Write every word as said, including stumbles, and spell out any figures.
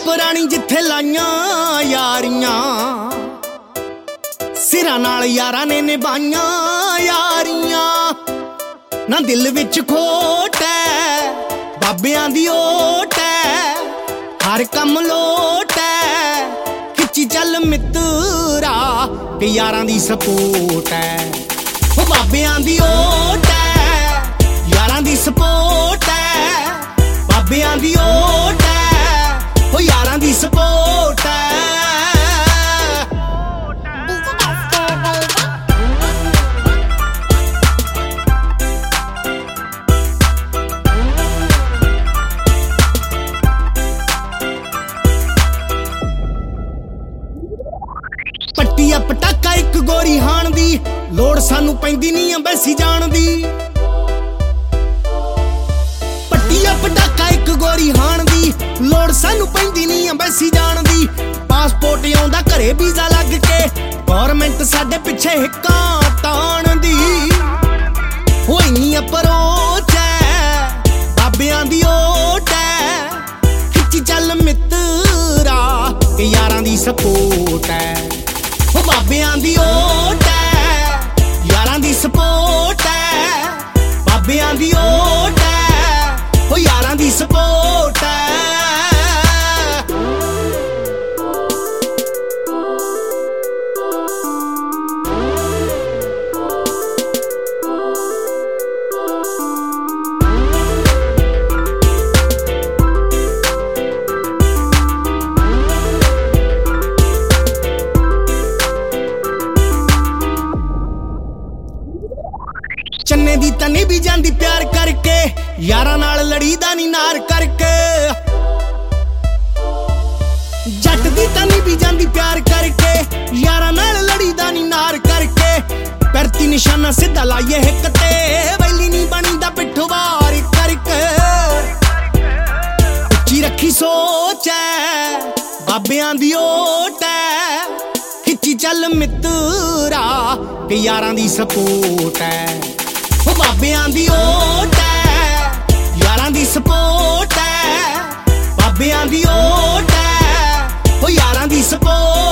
पुरानी जिथे लाइयां यारियां, सिरां नाल यारां ने निभाइयां यारियां। ना दिल विच खोट है, बाबियां दी ओट है, हर कम लोट है। खिच्ची चल मित्तरा कि यारां दी सपोर्ट है। ओ बाबियां दी ओट है, यारां दी सपोर्ट है। बाबियां दी ओट है, ओ यारां दी सपोर्ट है। पट्टिया पटाका एक गोरी हाण दी, लोड़ सानू पैंदी नहीं अंबैसी जाण दी। पट्टिया पटाका एक गोरी हाण दी, लोड़ सानू पैंदी नहीं अंबैसी जाण दी। पासपोर्ट आउंदा घरे वीजा लग के, गौरमेंट साडे पिछे हिक्कां ताण दी। हो इन्नी अप्रोच है, बाबियां दी ओट है। खिच्ची चल मित्तरा कि यारां दी सपोर्ट है। ओ बाबियां दी ओट है, यारां दी सपोर्ट है। बाबियां दी ओट है, ओ यारां दी सपोर्ट है। चन्ने दी तनी भी जांदी प्यार करके, यारां नाल लड़ी दा नी नार करके। जट दी तनी भी जांदी प्यार करके, यारां नाल लड़ी दा नी नार करके। परती निशाना सीधा लाइए हिक ते, वैली नी बनी दा पिठवार करके। उच्ची रखी सोच है, बाबियां दी ओट है। खिच्ची चल मित्तरा कि यारां दी सपोर्ट है। ओ बाबियां दी ओट है, यारां दी सपोर्ट है। बाबियां दी ओट है, ओ यारां दी सपोर्ट